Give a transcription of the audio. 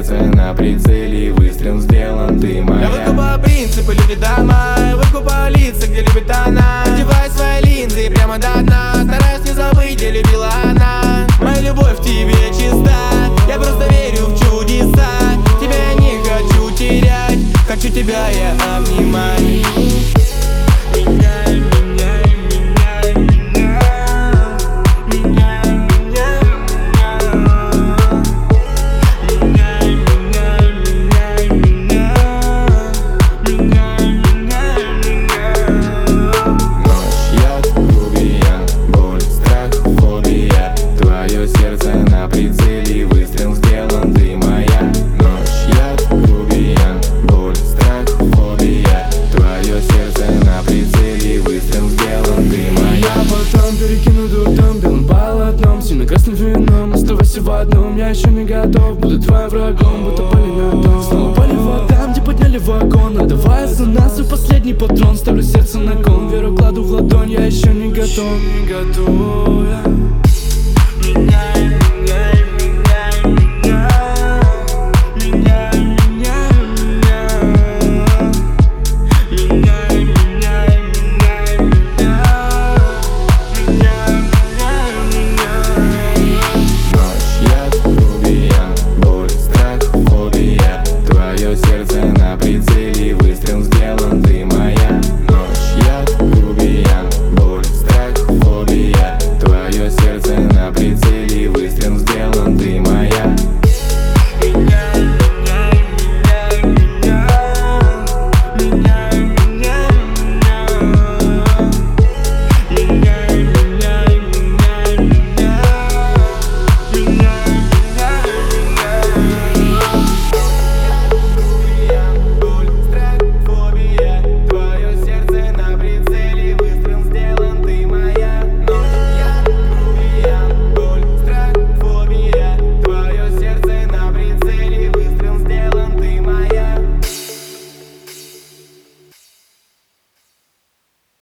сердце на прицеле, выстрел сделан, ты моя. Я выкупаю принципы, любит дома, выкупаю лица, где любит она. Одеваю свои линзы и прямо до дна, стараюсь не забыть, где любила она. Моя любовь в тебе чиста, я просто верю в чудеса. Тебя я не хочу терять, хочу тебя я обнимать. Перекину дурдом, белым полотном, сине-красным вином. Оставайся в одном, я еще не готов. Буду твоим врагом, будто пали на дом. Снова пали там, где подняли вагон. Отдавая за нас свой последний патрон. Ставлю сердце на кон, веру кладу в ладонь. Я еще не готов, не готов.